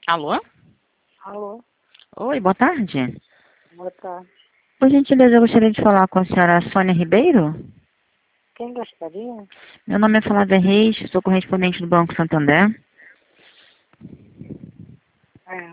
Alô? Alô, Oi, boa tarde. boa tarde. Por gentileza, eu gostaria de falar com a senhora Sônia Ribeiro. Quem gostaria? Meu nome é Flávia Reis, sou correspondente do Banco Santander. É,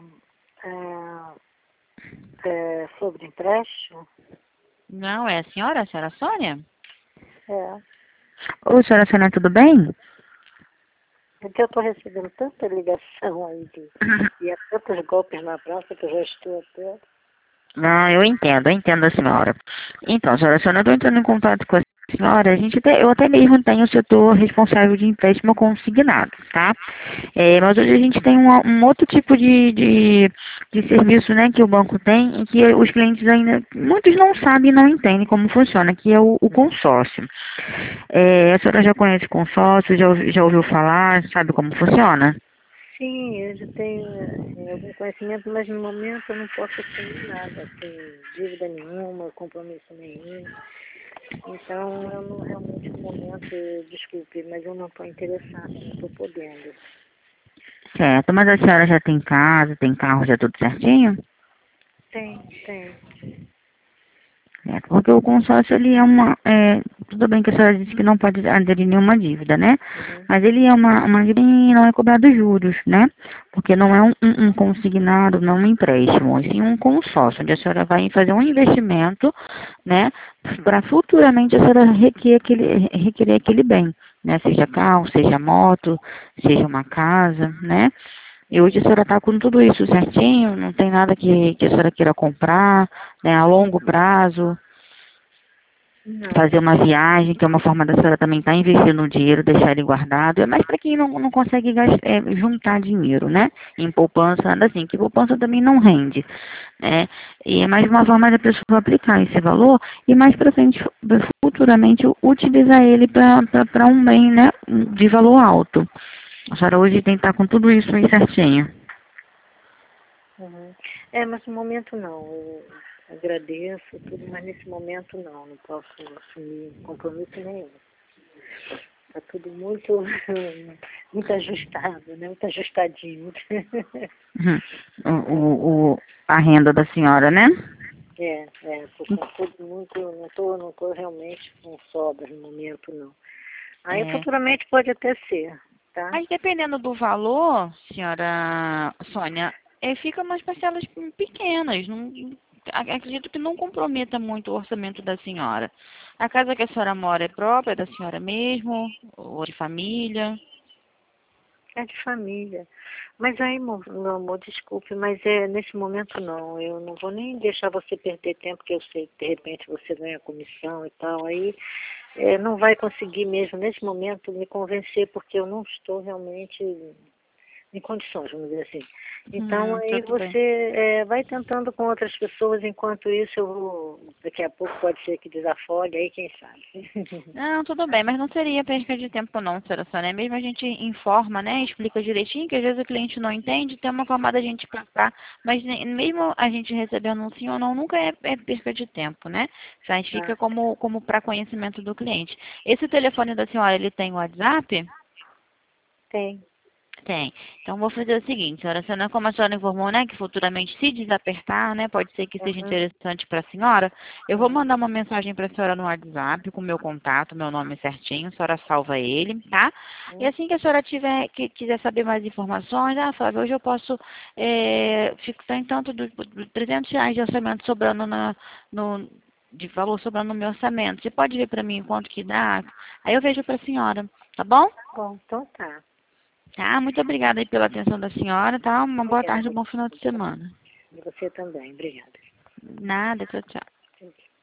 sobre empréstimo? Não, é a senhora Sônia? É. Oi, senhora Sônia, tudo bem? É que eu estou recebendo tanta ligação aí e há tantos golpes na praça que eu já estou até. Não, eu entendo a senhora. Então, senhora Sônia, eu estou entrando em contato com a senhora. Eu até mesmo tenho o setor responsável de empréstimo consignado, tá? Mas hoje a gente tem um outro tipo de serviço, né, que o banco tem e que os clientes ainda, muitos não sabem e não entendem como funciona, que é o consórcio. A senhora já conhece consórcio, já ouviu falar, sabe como funciona? Sim, eu já tenho algum conhecimento, mas no momento eu não posso assumir nada, sem dívida nenhuma, compromisso nenhum. Então, eu não realmente no momento, desculpe, mas eu não estou interessada, não estou podendo. Certo, mas a senhora já tem casa, tem carro, já tudo certinho? Tem. Porque o consórcio, ele tudo bem que a senhora disse que não pode aderir nenhuma dívida, né? Uhum. Mas ele é uma dívida e não é cobrado juros, né? Porque não é um consignado, não um empréstimo, e sim um consórcio, onde a senhora vai fazer um investimento, né? Para futuramente a senhora requerer aquele bem, né? Seja carro, seja moto, seja uma casa, né? E hoje a senhora está com tudo isso certinho, não tem nada que a senhora queira comprar, né, a longo prazo, Não. fazer uma viagem, que é uma forma da senhora também estar investindo o dinheiro, deixar ele guardado. É mais para quem não consegue juntar dinheiro, né? Em poupança, nada assim, que poupança também não rende, né? E é mais uma forma da pessoa aplicar esse valor e mais para frente, futuramente, utilizar ele para um bem, né, de valor alto. A senhora hoje tem que estar com tudo isso aí certinho. Uhum. Mas no momento não. Eu agradeço tudo, mas nesse momento não posso assumir compromisso nenhum. Está tudo muito, muito ajustado, né? Muito ajustadinho. Uhum. A renda da senhora, né? Tô com tudo muito, não tô realmente com sobras no momento não. Aí É. futuramente pode até ser, tá? Mas dependendo do valor, senhora Sônia, fica umas parcelas pequenas. Não, acredito que não comprometa muito o orçamento da senhora. A casa que a senhora mora é própria da senhora mesmo? Ou de família? É de família. Mas aí, meu amor, desculpe, mas nesse momento não. Eu não vou nem deixar você perder tempo, porque eu sei que de repente você ganha comissão e tal. Aí não vai conseguir mesmo, nesse momento, me convencer, porque eu não estou realmente em condições, vamos dizer assim. Então, aí Tudo bem. você vai tentando com outras pessoas, enquanto isso eu vou, daqui a pouco pode ser que desafogue, aí quem sabe. Não, tudo bem, mas não seria perca de tempo não, senhora Sônia. Mesmo a gente informa, né, explica direitinho, que às vezes o cliente não entende, tem uma forma da gente passar, mas mesmo a gente recebendo um sim ou não, nunca é perca de tempo, né? A gente Tá, fica como para conhecimento do cliente. Esse telefone da senhora, ele tem WhatsApp? tem. Tem. Então, vou fazer o seguinte, senhora Sônia, como a senhora informou, né, que futuramente se desapertar, né, pode ser que seja Uhum, interessante para a senhora, eu vou uhum, mandar uma mensagem para a senhora no WhatsApp com o meu contato, meu nome certinho, a senhora salva ele, tá? E uhum. assim que a senhora quiser saber mais informações, Flávia, hoje eu posso fixar em tanto do R$ 300 de orçamento sobrando de valor sobrando no meu orçamento. Você pode ver para mim quanto que dá? Aí eu vejo para a senhora, tá bom? Bom, então tá. Tá, muito obrigada aí pela atenção da senhora, tá? Uma boa tarde e Obrigada. um bom final de semana. E você também, obrigada. Nada, tchau, tchau.